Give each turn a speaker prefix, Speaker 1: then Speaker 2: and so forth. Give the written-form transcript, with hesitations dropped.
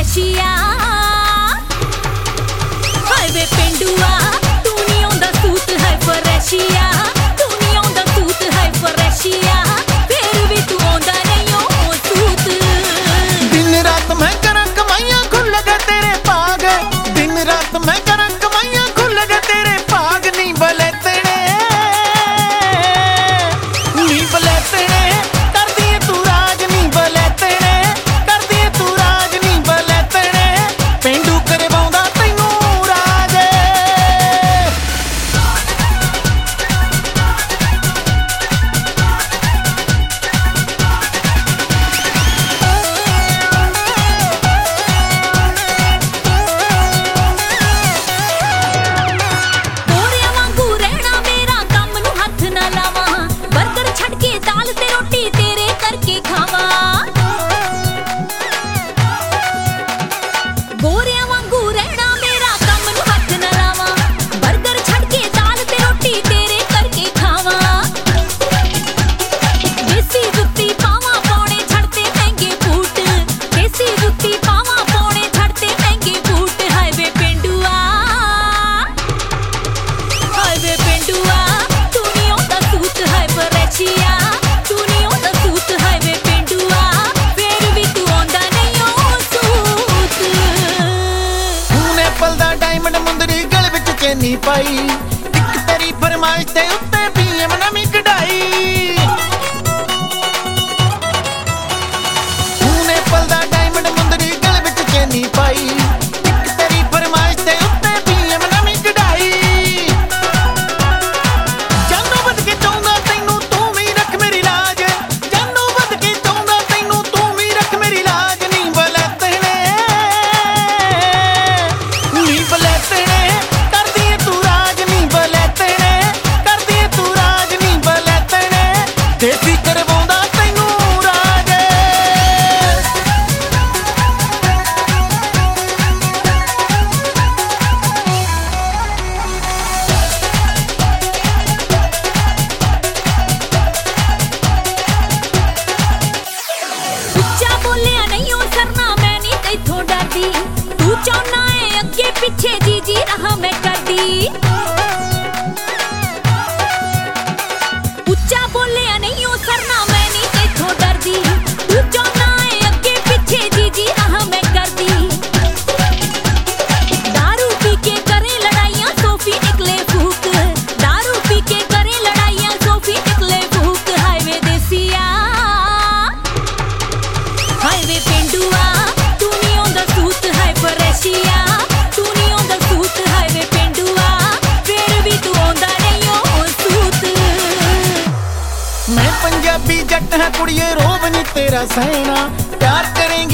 Speaker 1: ਫਰੈਸ਼ੀਆ ਹਾਏ ਵੇ ਪਿੰਡੂਆ ਤੂੰ ਨਹੀਂ ਆਉਂਦਾ ਸੂਤ ਹੈ ਫਰੈਸ਼ੀਆ ਤੂੰ ਨਹੀਂ ਆਉਂਦਾ ਸੂਤ ਹੈ ਫਰੈਸ਼ੀਆ ਫੇਰ ਵੀ ਤੂੰ ਆਉਂਦਾ ਨਹੀਂ ਉਹ ਸੂਤ
Speaker 2: दिन रात मैं करा कमाइयां खुल गए तेरे भाग दिन रात मैं करा कमाइयां खुल गए तेरे भाग नहीं बलेतने कर दिए तू राज नहीं बलेतने कर दिए तू राज नहीं बलेतने पेंडू करवाउंदा तैनू राज नी पाई एक तेरी फरमाइश ते उत्ते पीएम नवी कढ़ाई तूने पलदा डायमंड मुंदरी गल विच चैनी पाई एक तेरी फरमाइश ते उत्ते पीएम नवी कढ़ाई जानो बद के चाहुंदा तैनू तू भी रख मेरी लाज जानो बद के चाहुंदा तैनू तू भी रख मेरी लाज नहीं बलेतने नहीं बलेतने देसी करवाउंदा तैनू राज
Speaker 1: ਉੱਚਾ ਬੋਲਿਆ ਨਹੀਂ ਉਹ ਸਰਨਾ ਮੈਂ ਨਹੀਂ ਤੈਥੋਂ ਡਰਦੀ ਤੂੰ ਚਾਹੁੰਨਾ ਏ ਅੱਗੇ ਪਿੱਛੇ ਜੀ ਜੀ ਰਹਾ ਮੈਂ ਕਰਦੀ ਉੱਚਾ ਬੋਲਿਆ ਨਹੀਂ ਉਹ ਸਰਨਾ ਮੈਂ ਨਹੀਂ ਤੈਥੋਂ ਡਰਦੀ ਤੂੰ ਚਾਹੁੰਨਾ ਏ ਅੱਗੇ ਪਿੱਛੇ ਜੀ ਜੀ ਰਹਾ ਮੈਂ ਕਰਦੀ दारू पी के करे लड़ाइयां सोफी निकले फूक दारू पी के करे लड़ाइयां सोफी निकले फूक हाईवे देसिया हाईवे पेंडूआ तू नहीं आਉਂਦਾ सूत है फरैशिया तू नहीं आਉਂਦਾ सूत हाईवे पेंडूआ फिर भी तू आਉਂਦਾ नहीं ओ सूत
Speaker 2: मैं पंजाबी जट है कुड़िए रोब नहीं तेरा सहना प्यार करेंगे